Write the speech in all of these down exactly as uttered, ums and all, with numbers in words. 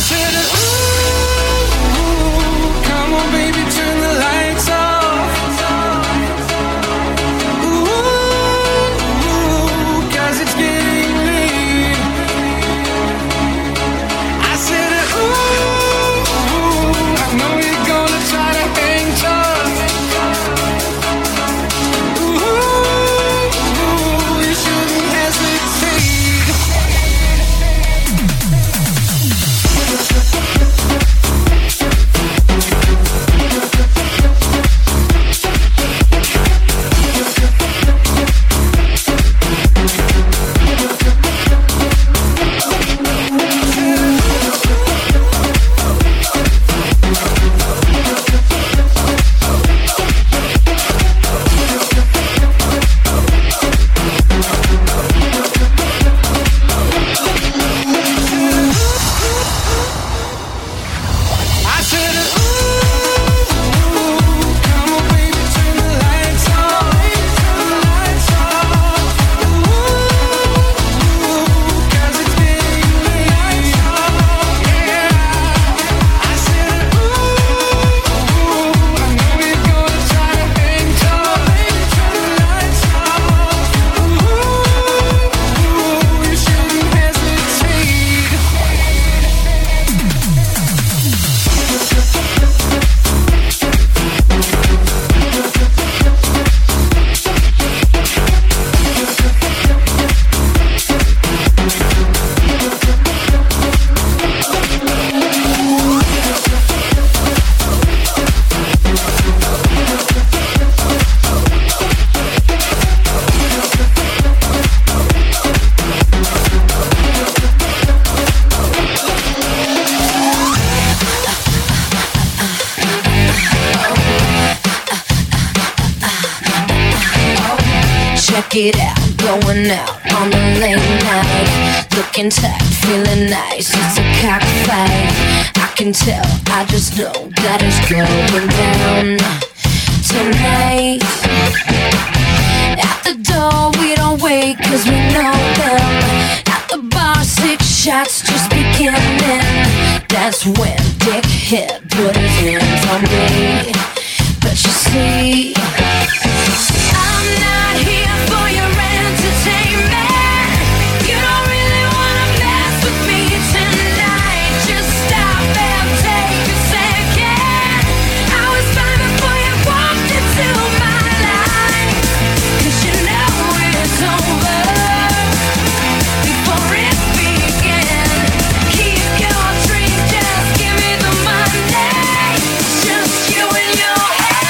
Check it out, going out on the late night, looking tight, feeling nice. It's a cockfight. I can tell, I just know that it's going down tonight. At the door we don't wait 'cause we know them. At the bar six shots just beginning. That's when Dickhead put his hands on me. But you see, I'm not here for your entertainment. You don't really wanna mess with me tonight. Just stop and take a second. I was fine before you walked into my life. 'Cause you know it's over before it begins. Keep your drink, just give me the money. Just you and your head.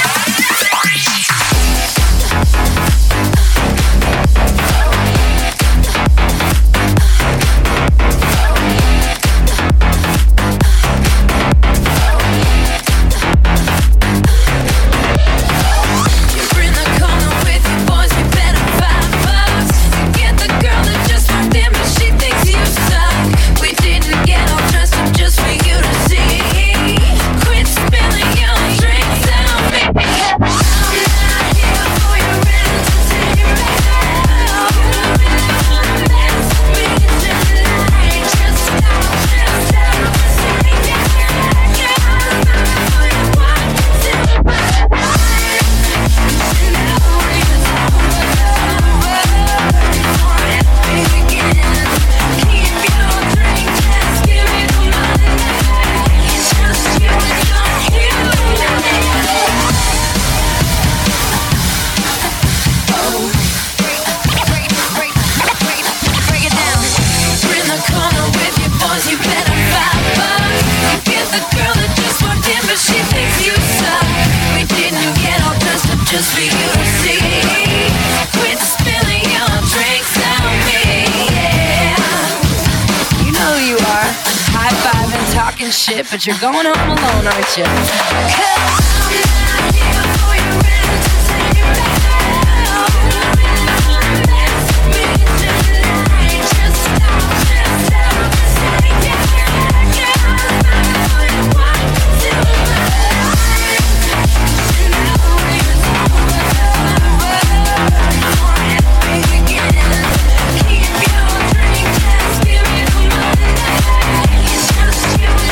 Just for you to see. Quit spilling your drinks on me, yeah. You know who you are. High-fiving, talking shit, but you're going home alone, aren't you? 'Cause I'm not here for your entertainment. Me tonight. Just stop, just stop, say yeah. Keep your drink, just give me the money. It's just you.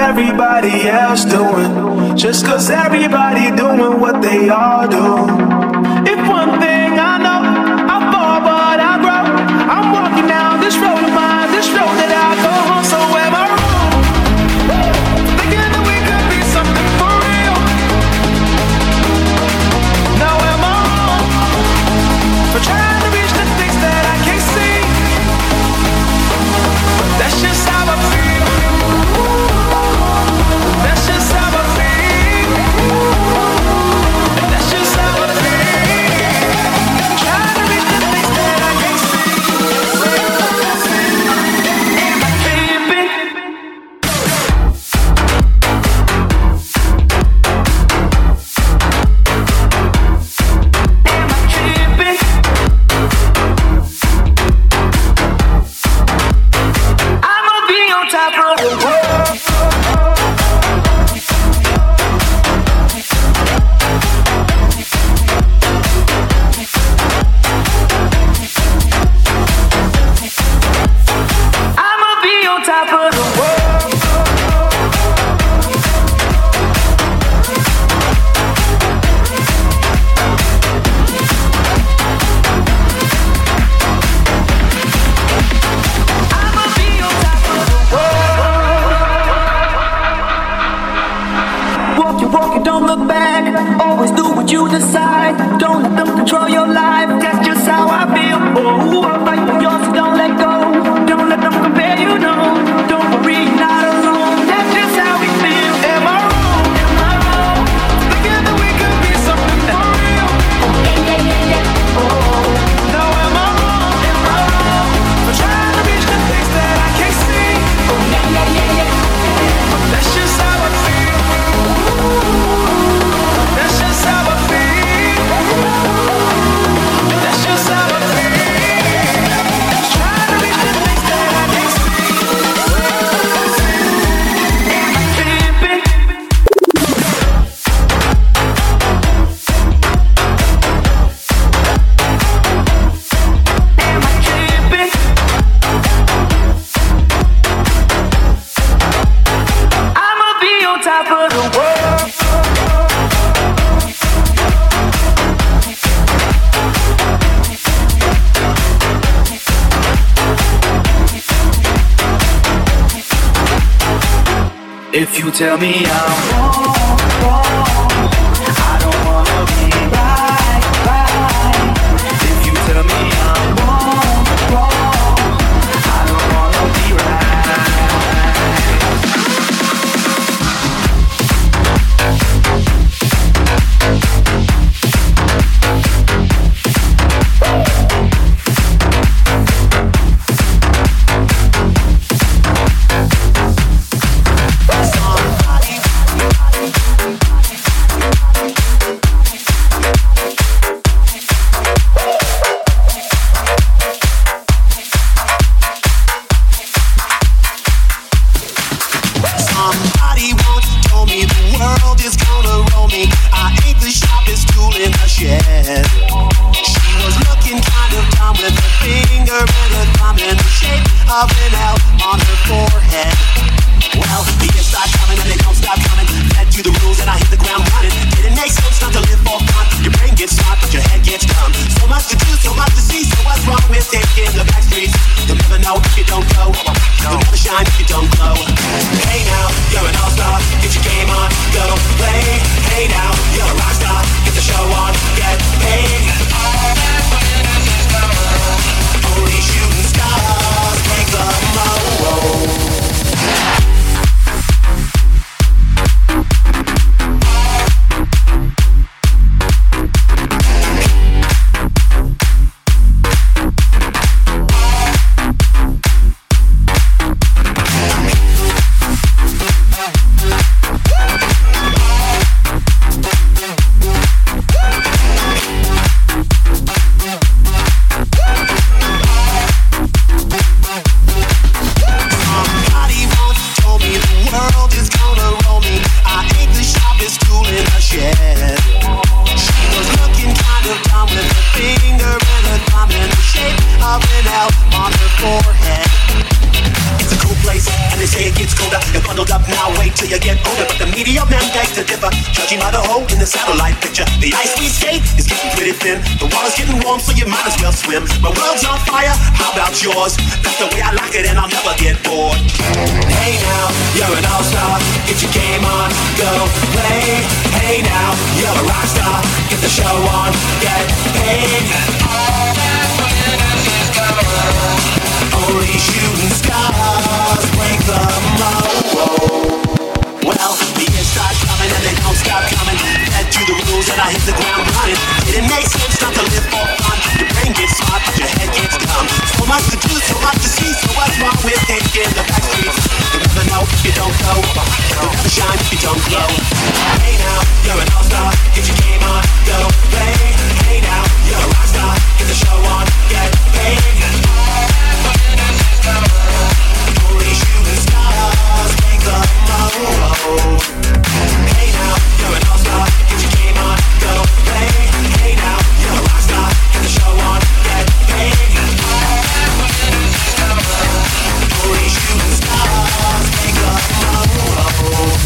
everybody else doing. Just cause everybody doing what they all do. If one thing I know, I fall but I grow. I'm walking down this road of mine, this road that I go on. So am I wrong? Thinking that we could be something for real. Now am I wrong for trying to reach the things that I can't see? But that's just how I feel. That's just how I feel. That's just how I feel. Trying to reach the things that I can't see. Am I tripping? Am I tripping? I'ma be on top of the world. I'ma be on top of the world. I'ma be on top of the world. Walking, walking, don't look back. Always do what you decide. Don't let them control your life. That's just how I feel. Oh, I'll fight for yours, so don't let go. Don't let them compare you, no. Don't worry, you're not alone. That's just how we feel. Am I wrong? Am I wrong? Thinking that we could be something for real. Oh, no, am I wrong? Am I wrong for trying to reach the things that I can't see? But that's just how I feel. That's just how I feel. That's just how I feel. Trying to reach the things that I can't see. Am I tripping? Am I tripping? I'ma be on top of the world. If you tell me I'm wrong, wrong, I don't wanna be right, right. If you tell me I'm wrong, wrong, I don't wanna be Somebody once told me the world is gonna roll me. I ain't the sharpest tool in the shed. She was looking kind of dumb with her finger and her thumb in the shape of an L on her forehead. Well, the years start coming and they don't stop coming. Led to the rules and I hit the ground running. Didn't make sense not to live for fun. Your brain gets smart but your head gets dumb. So much to do, so much to see. So what's wrong with taking the back streets? You'll never know if you don't go. You'll never shine if you don't glow. Hey now, you're an all-star. Get your game on, go play. Hey now, you're a rock star. Get the show on, get paid. All that glitters is gold. Only shooting stars break the mold. till you get older. But the media men beg to differ, judging by the hole in the satellite picture. The ice we skate is getting pretty thin. The water's getting warm, so you might as well swim. My world's on fire, how about yours? That's the way I like it, and I'll never get bored. Hey now, you're an all-star. Get your game on, go play. Hey now, you're a rock star. Get the show on, get paid. All that winners is gone. Only shooting stars break the mold. Well, the years start coming and they don't stop coming. Head to the rules and I hit the ground running. It makes sense not to live for fun. Your brain gets smart, but your head gets dumb. So much to do, so much to see. So what's wrong with taking the back streets? You never know if you don't go. You'll never shine if you don't glow. Hey now, you're an all-star. Get your game on, go play. Hey now, you're a rock star. Get the show on, get paid. Only shooting stars make the mold. Hey now, you're an all-star. Get your game on, go play. Hey now, you're a rock star. Get the show on, get paid. Only shooting stars make the mold.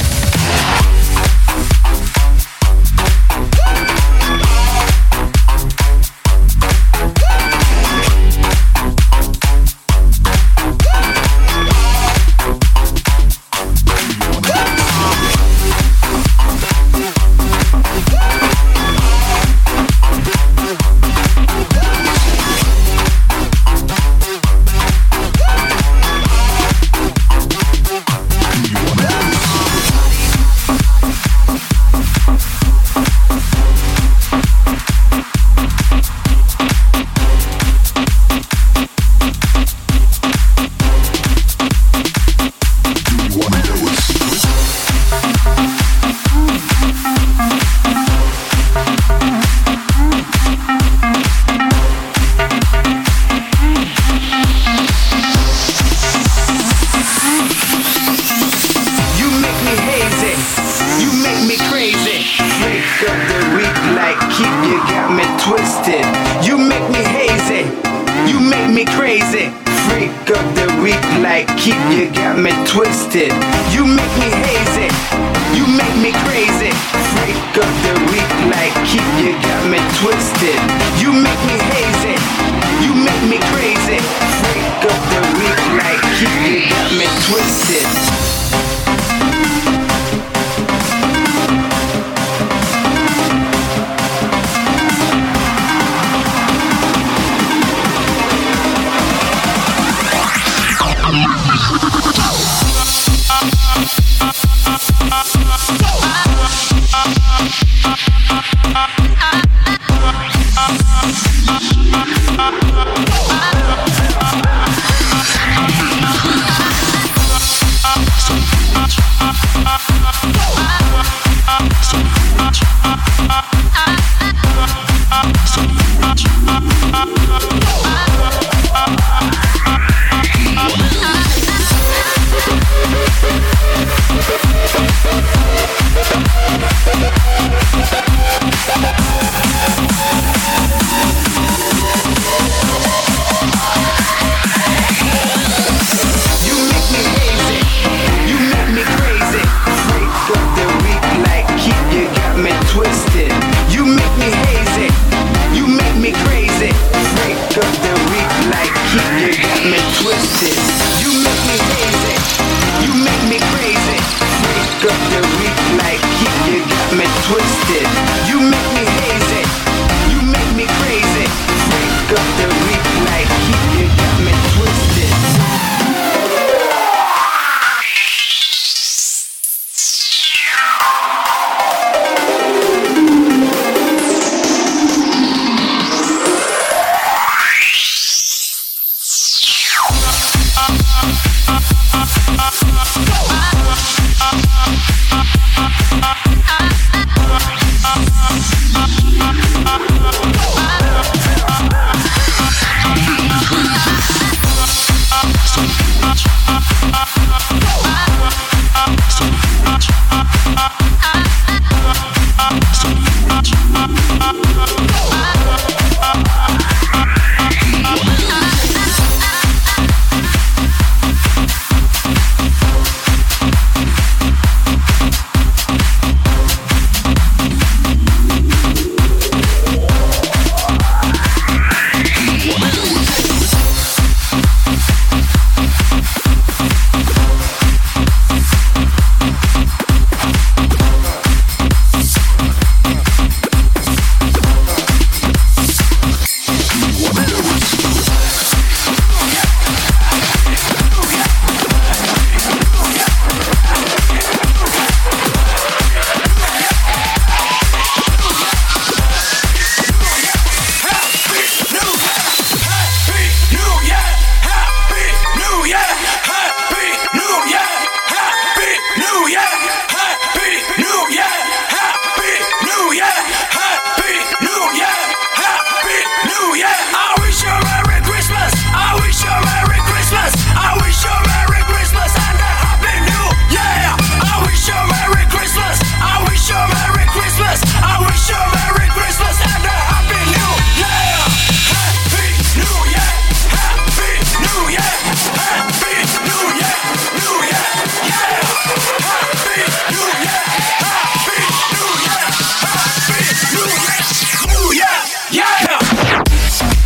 Yeah!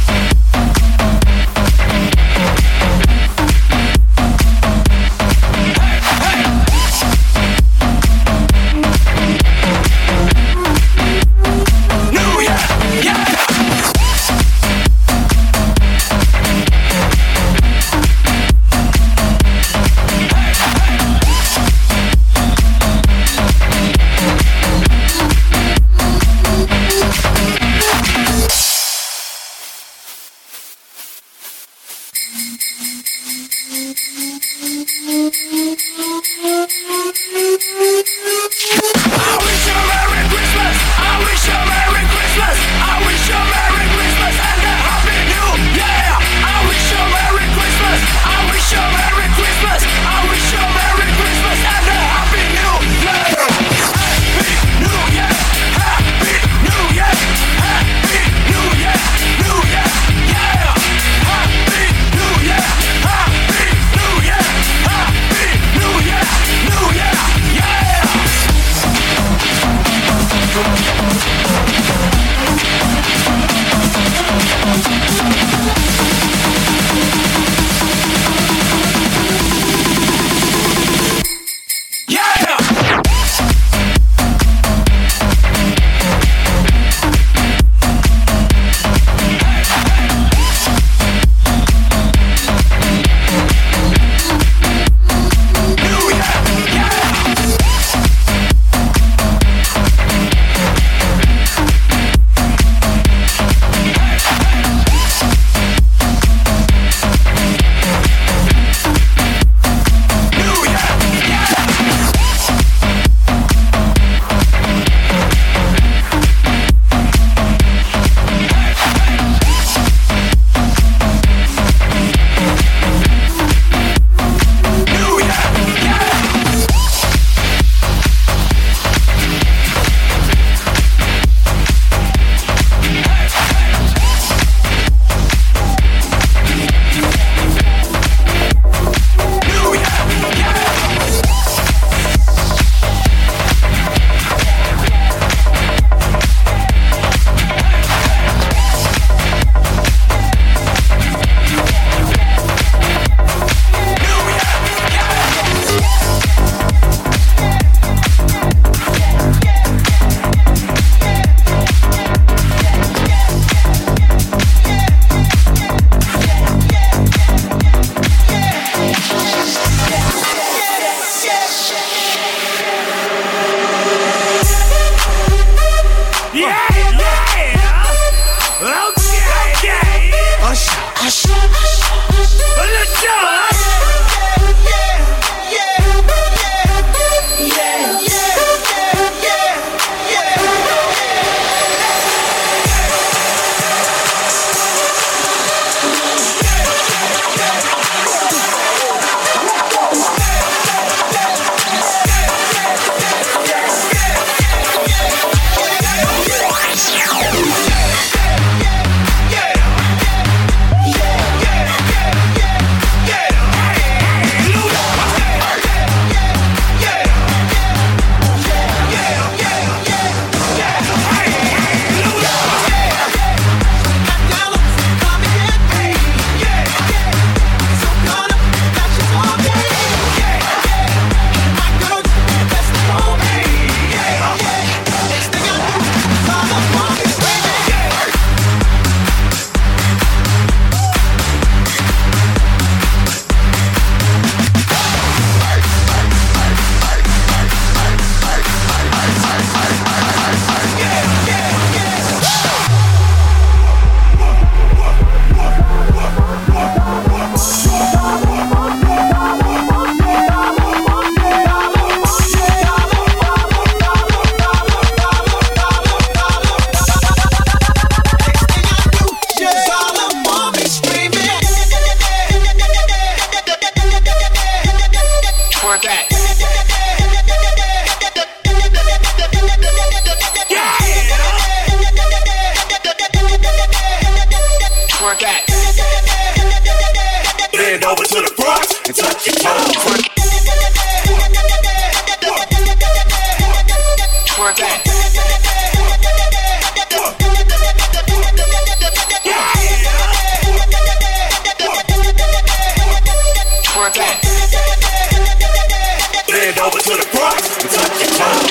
Twerk that. Bend over to the front and touch your toes. Twerk that. Twerk that. Bend over to the front and touch your toes.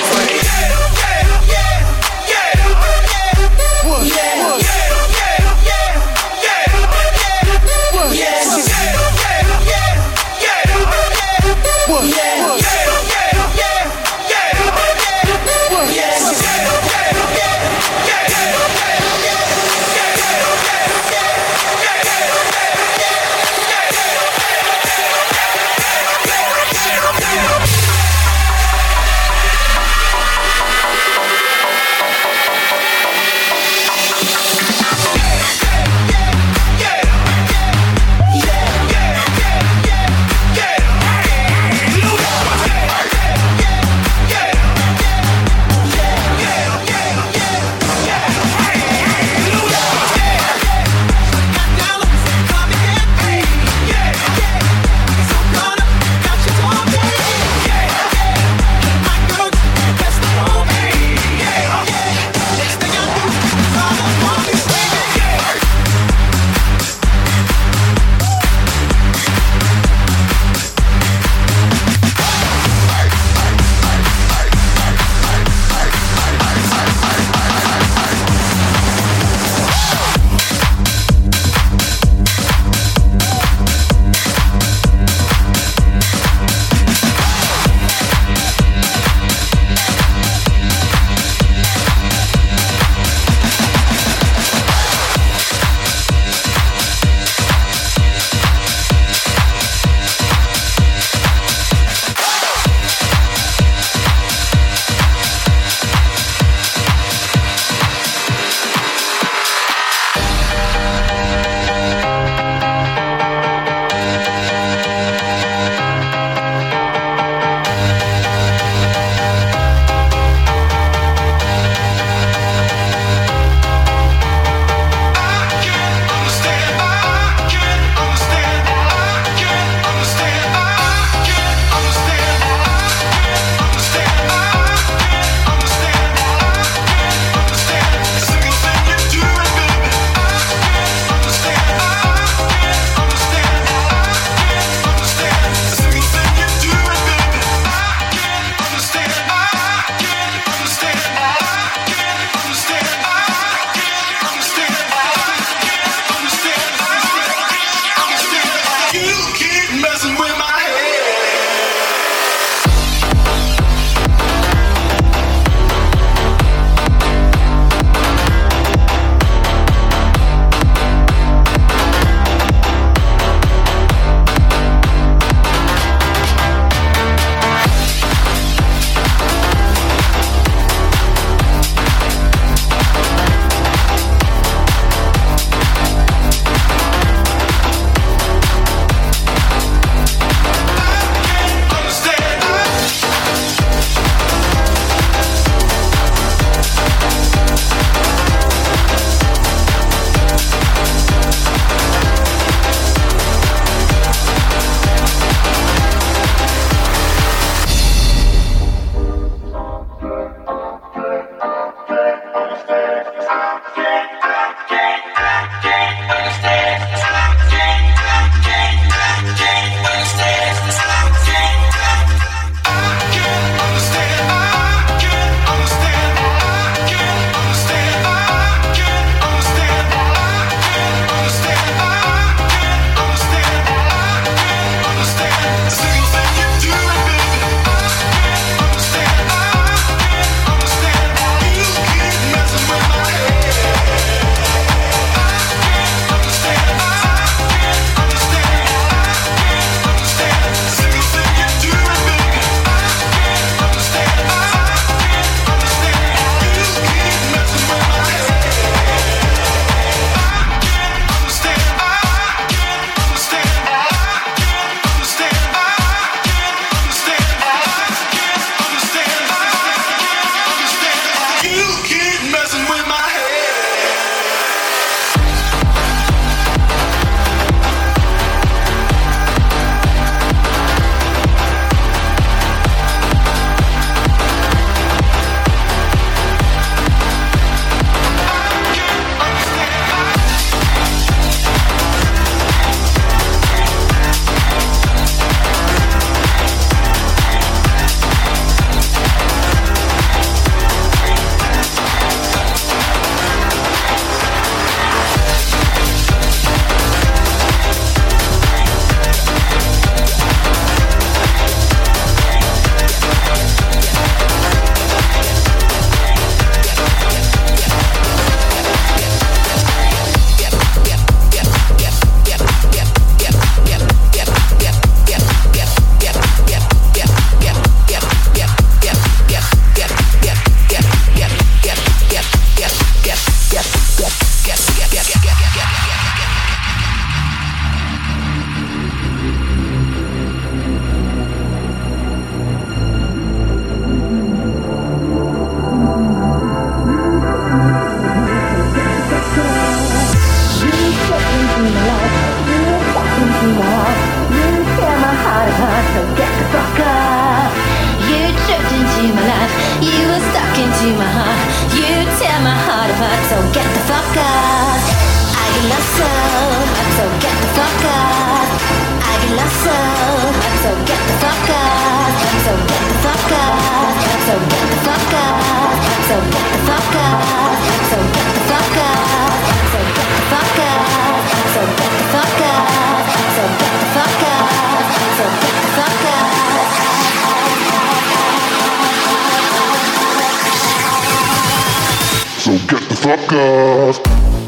fuck up.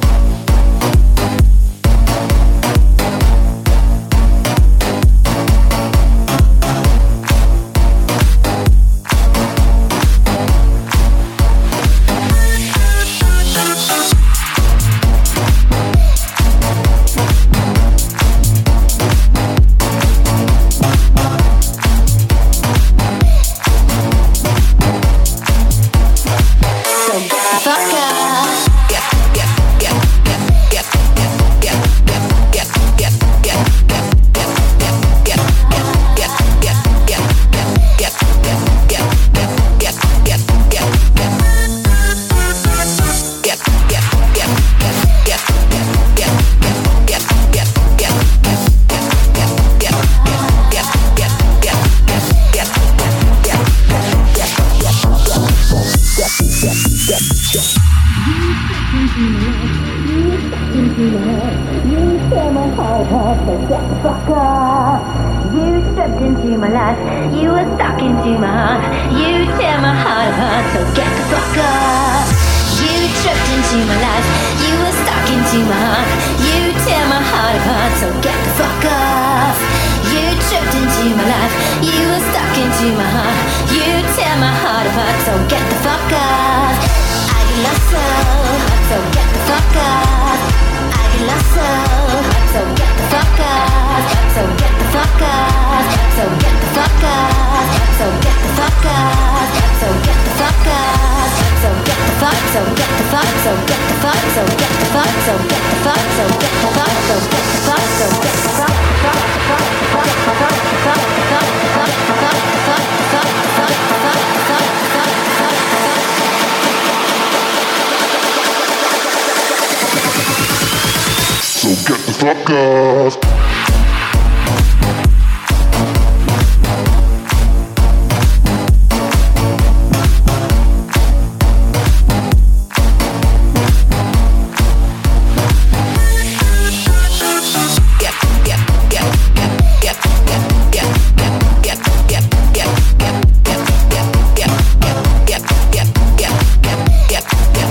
Fuck off.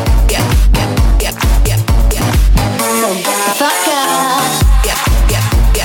Fuck up.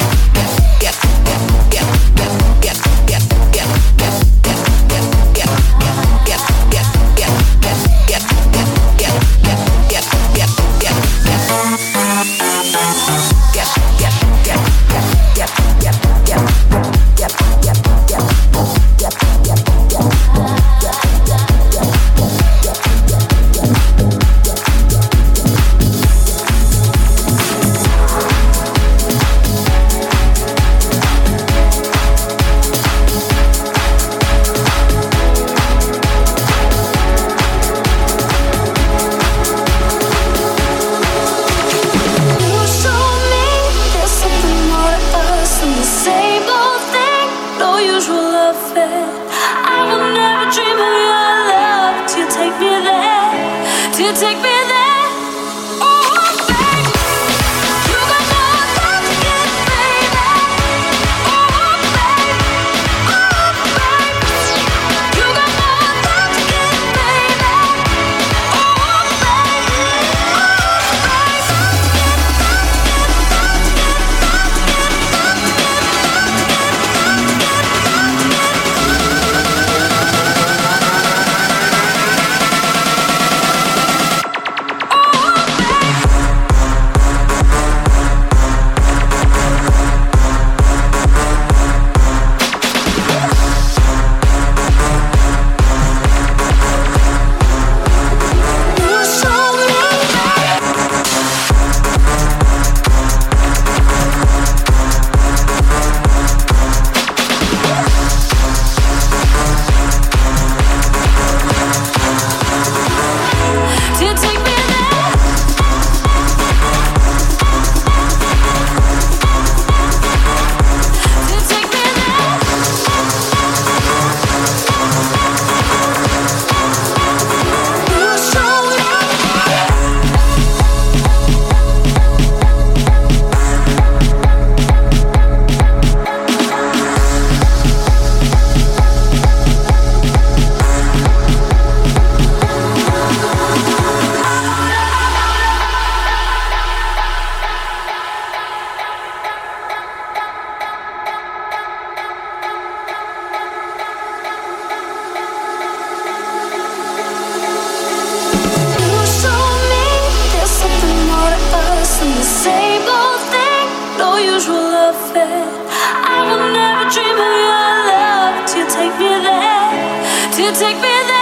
affair. I will never dream of your love to take me there, to take me there.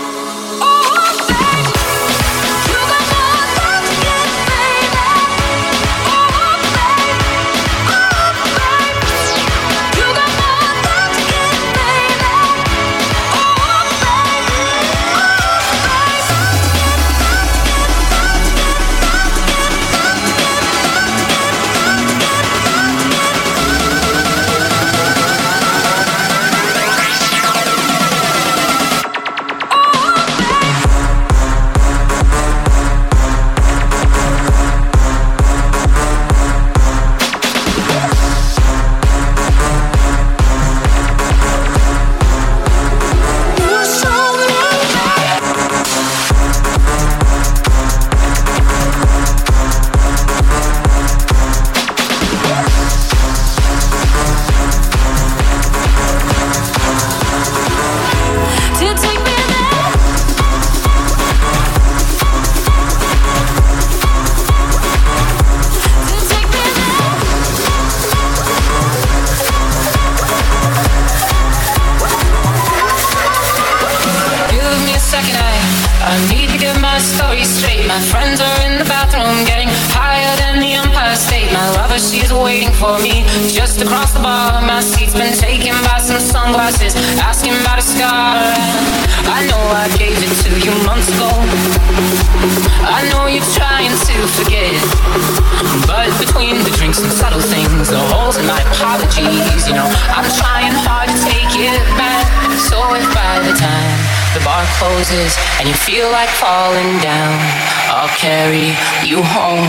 And you feel like falling down, I'll carry you home.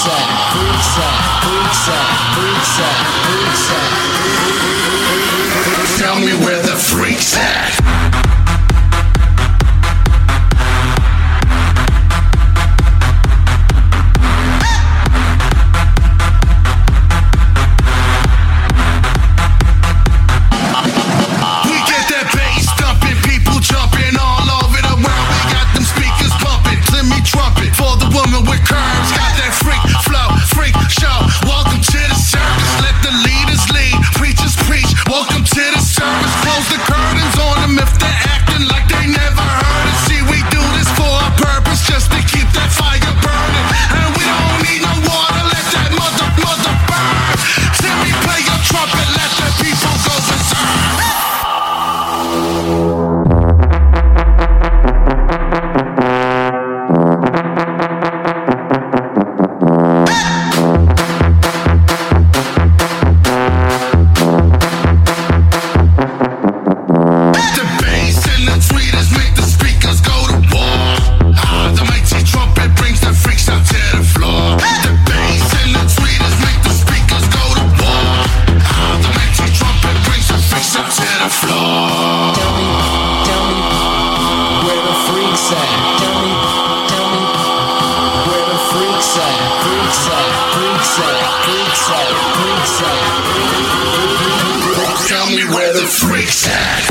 Tell me where the freaks at. Tell me where the freaks at.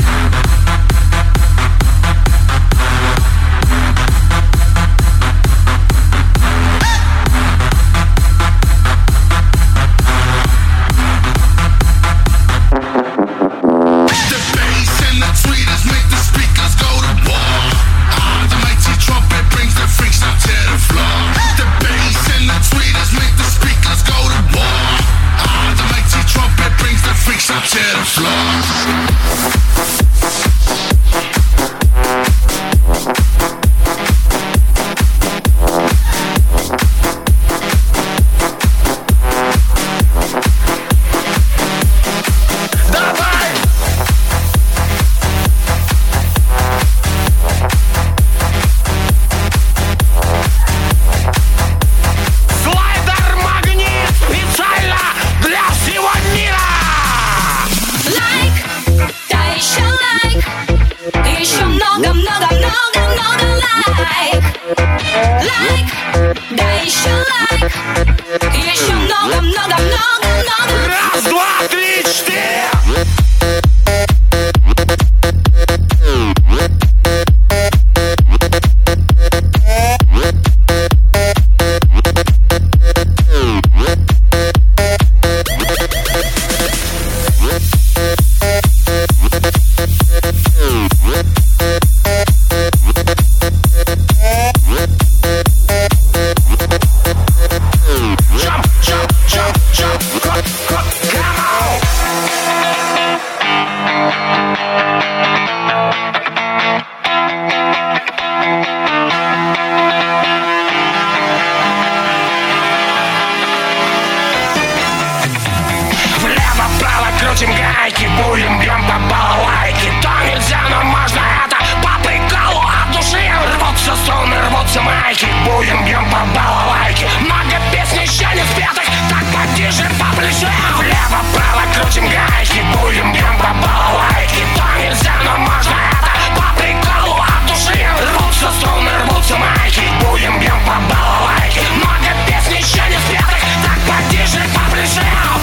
Будем бьем по балалайке. То нельзя, но можно это по приколу от души. Рвутся струны, рвутся майки. Будем бьем по балалайке. Много песен еще не спетых, так потише по плечам. Влево-право крутим гайки. Будем бьем по балалайке. То нельзя, но можно это по приколу от души. Рвутся струны, рвутся майки. Будем бьем по балалайке. Много песен еще не спетых, так потише по плечам.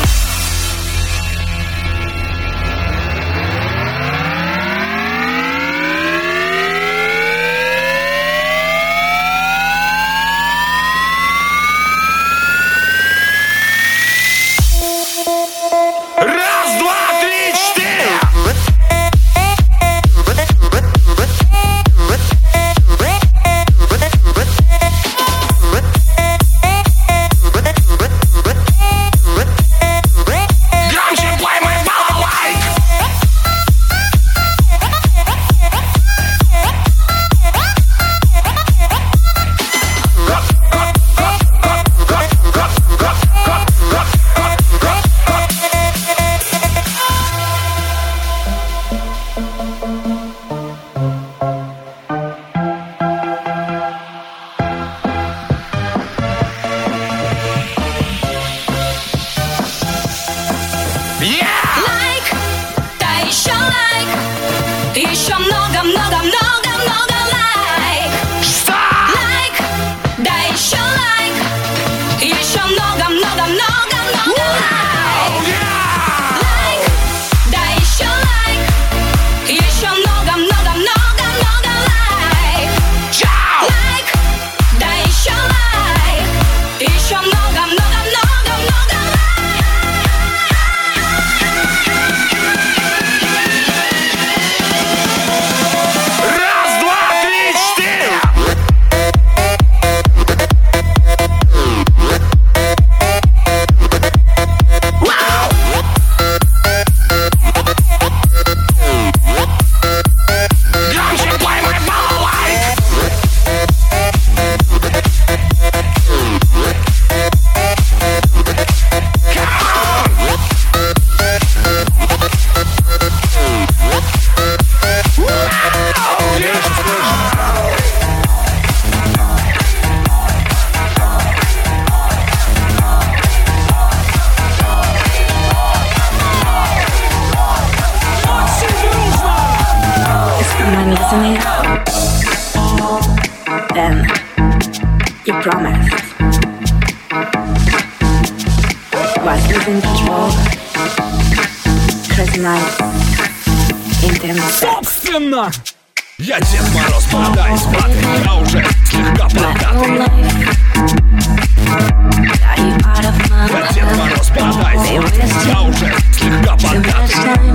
promised was losing control, cause night intimate. Собственно, я Дед Мороз, борода из ваты, я уже слегка покатый. Я Дед Мороз, борода из ваты, я уже слегка покатый.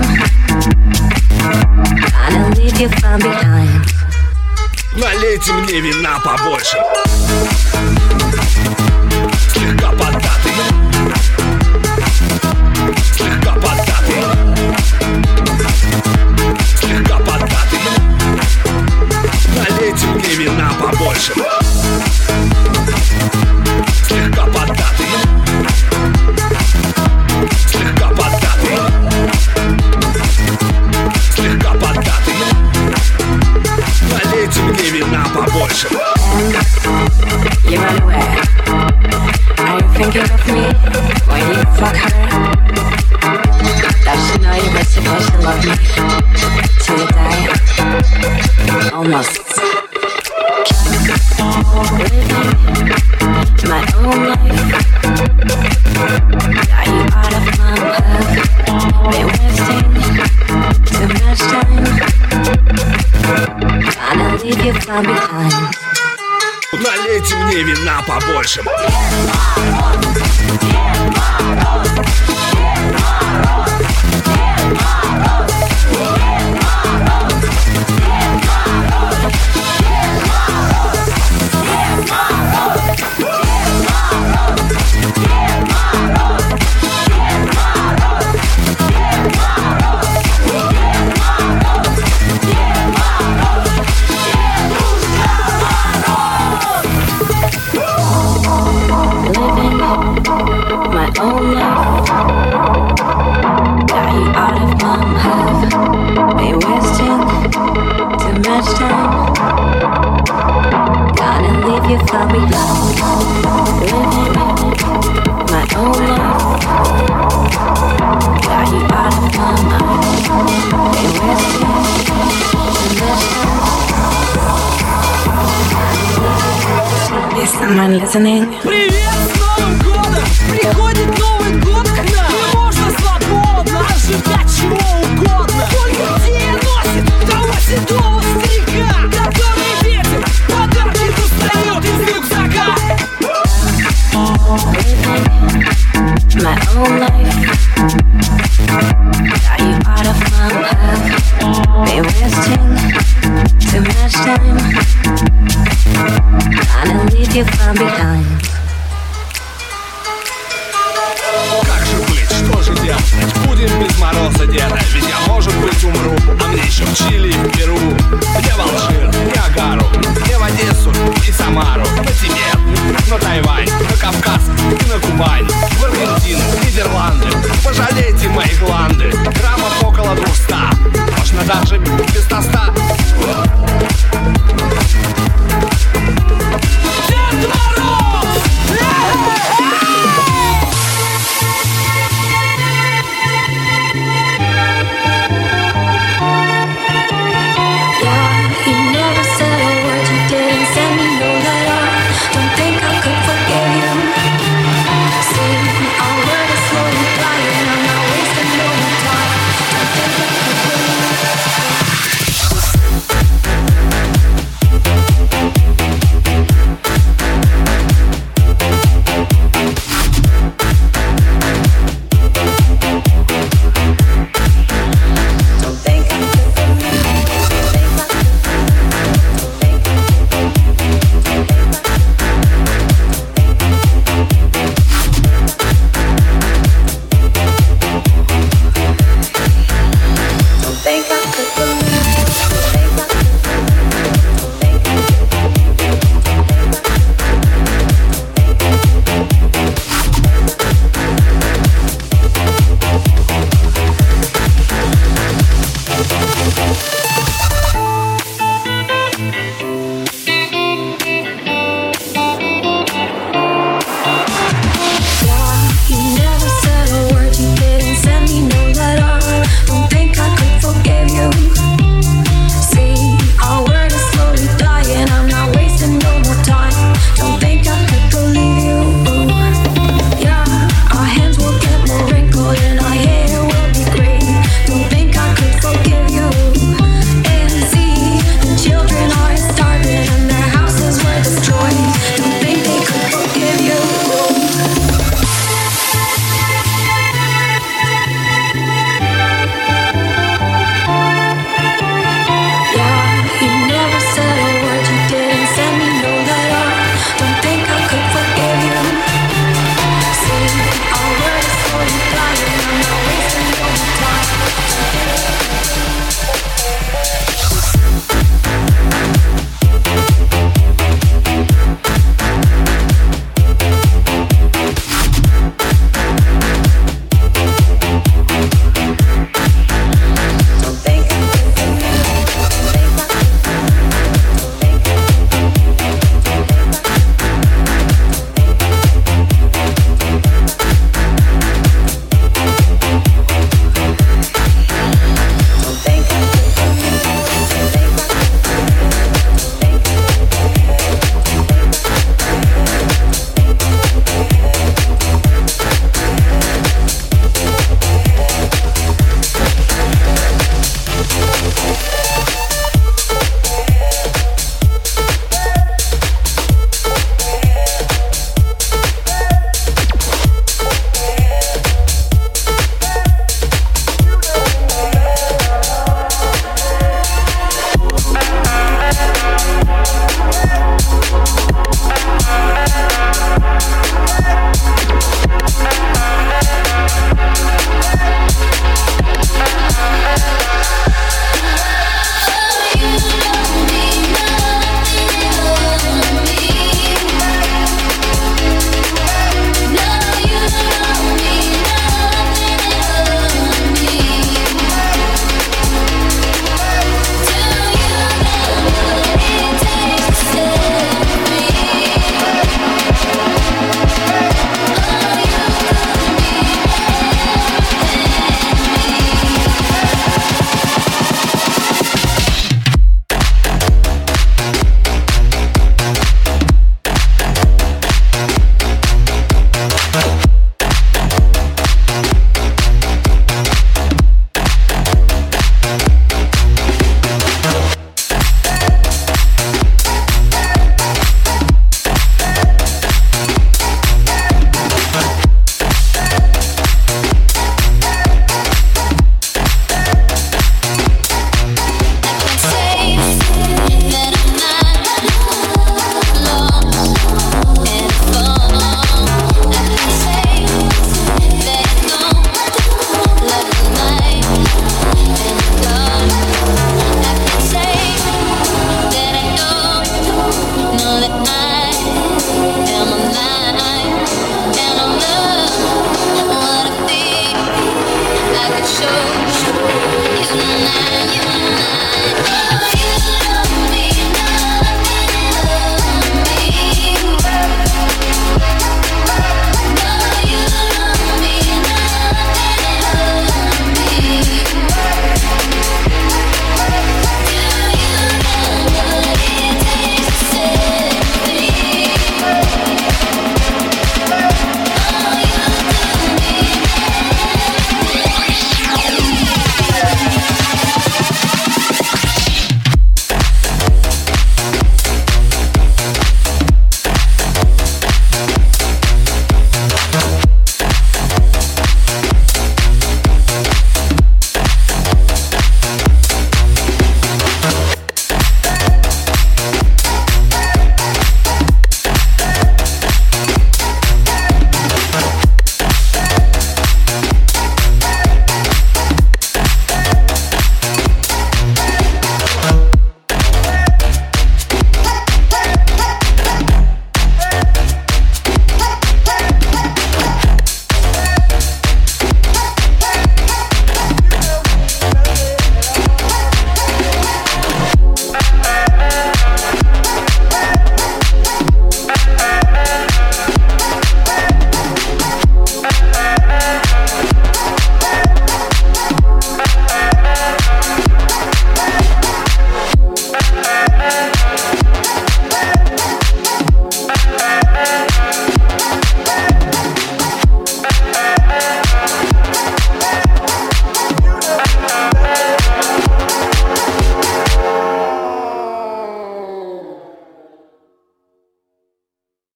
Налейте мне вина побольше. Слегка поддатый. Слегка поддатый. Слегка поддатый. Налейте мне вина побольше. Слегка поддатый. Слегка поддатый. Слегка поддатый. Налейте мне вина побольше. You run away. Are you thinking of me when you fuck her? Does she know you were supposed to love me till you die? Almost. Living my own life. Are you out of my path? Been wasting too much time. Gonna leave you far behind. Налейте мне вина побольше. My own life. Got you out of my path. Been wasting too much time. Gonna leave you far behind. Living my own life. Got you out of my mind. Been wasting too much time. Is someone listening? Приходит Новый год к нам, и можно свободно ожидать чего угодно. Только где носит того седого старика, который ветер подарки достает из рюкзака. My own life. Got you out of my path. Been wasting too much time. Gonna leave you far behind. Как же быть, что же делать? Будем без мороза, деда. Ведь я, может быть, умру. А мне еще в Чили и в Перу. Где в Алжир, Ниагару, где в Одессу и Самару. На Тибет, на Тайвань, на Кавказ